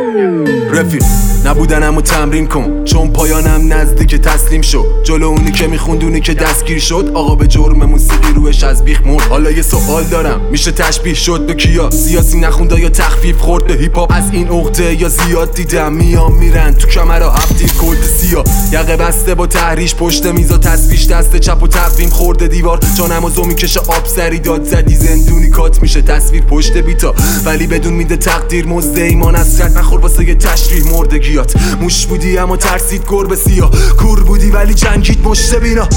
رفیق نبودنمو تمرین کن، چون پایانم نزدیک تسلیم شد. جلو اونی که میخوند اونی که دستگیر شد، آقا به جرم موسیقی روش از بیخ مرد. حالا یه سوال دارم، میشه تشبیه شد به کیا؟ سیاسی نخونده یا تخفیف خورد به هیپ هاپ؟ از این عقده یا زیاد دیدم میام میرن تو کمرها هفتی کلد سیا، یقه بسته با تحریش پشت میز و تصفیش دست چپ و تقویم خورده دیوار. جانم و زو میکشه آب سری داد زدی زندونی کات میشه تصویر پشت بیتا، ولی بدون میده تقدیر مزد ایمان از رد نخور واسه یه تشریح مردگیات. موش بودی اما ترسید گربه سیاه، کور بودی ولی جنگید مشت بینا.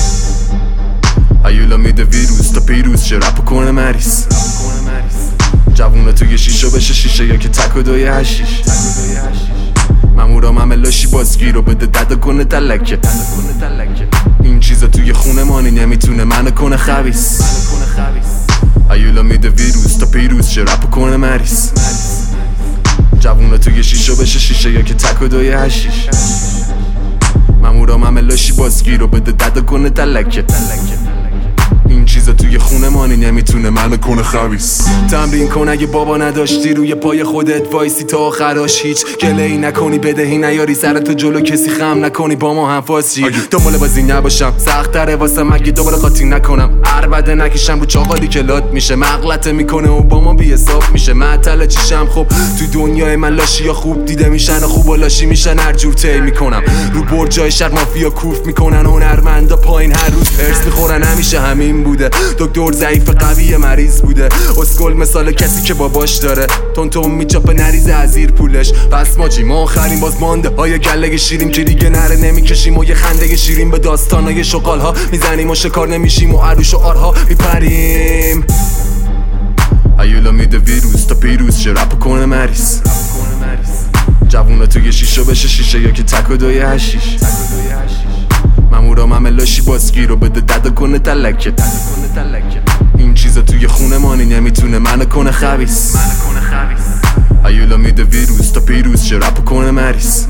ایولا میده ویروس تا پیروز شه، رپ کنه مریض. جوونا توی شیشه بشه شیشه یا که تک و دوی هشیش. مامورا مملاشی بازگیر رو بده دده کنه تلکه. این چیزا توی خونه مانی نمیتونه منو کنه خبیث. ایولا میده ویروس تا پیروز شه، رپ کنه مریض. جوونا توی شیشه بشه شیشه یا که تک و دوی هشیش. مامورا مملاشی بازگیر رو بده دده کنه تلکه. این چیزا توی خونه مانی نمیتونه منو کنه خبیث. تمرین کن اگه بابا نداشتی، روی پای خودت وایسی تا آخراش. هیچ گله‌ای نکنی، بدهی نیاری سرتو جلو کسی خم نکنی، با ما هم فاسی. دنبال بازی نباشم، سخت تره واسم اگه دوباره قاطی نکنم. عربده نکشم رو چاقالی که لات میشه، مغلطه میکنه و با ما بی حساب میشه. معطل چیشم خب تو دنیای من لاشی یا خوب دیده میشن و خوب و لاشی میشن، هر جور طی میکنم. رو برجای شهر مافیا کوف میکنن، هنرمندا پایین هر روز پرس میخورن. همیشه همین بوده، دکتر ضعیف قوی مریض بوده. اسکل مثال کسی که باباش داره تون میچاپه نریزه از زیر پولش. پس ماجی ما آخرین باز مانده های گله شیریم که دیگه نره نمیکشیم و یه خنده شیرین به داستانای شغال ها میزنیم و شکار نمیشیم و عروش و آرها میپریم. ایولا میده ویروس تا پیروز شه، رپ کنه مریض. جوونا توی شیشه بشه شیشه یا که تک و دوی هشیش. مامورا مملاشی بازگیر رو بده دده کنه تلکه. این چیزا توی خونه مانی نمیتونه منو کنه خبیث. ایولا میده ویروس تا پیروز شه، رپ کنه مریض.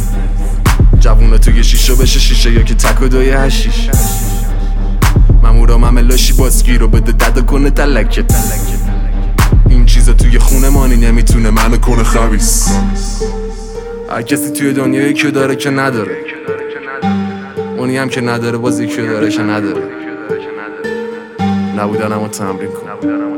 جوونا توی شیشه بشه شیشه یا که تک و دوی هشیش. مامورا مملاشی بازگیر رو بده دده کنه تلکه. این چیزا توی خونه مانی نمیتونه منو کنه خبیث. هر کسی توی دنیا یکی داره که نداره، اونی هم که نداره باز یکی داره که نداره. نبودنمو تمرین کن.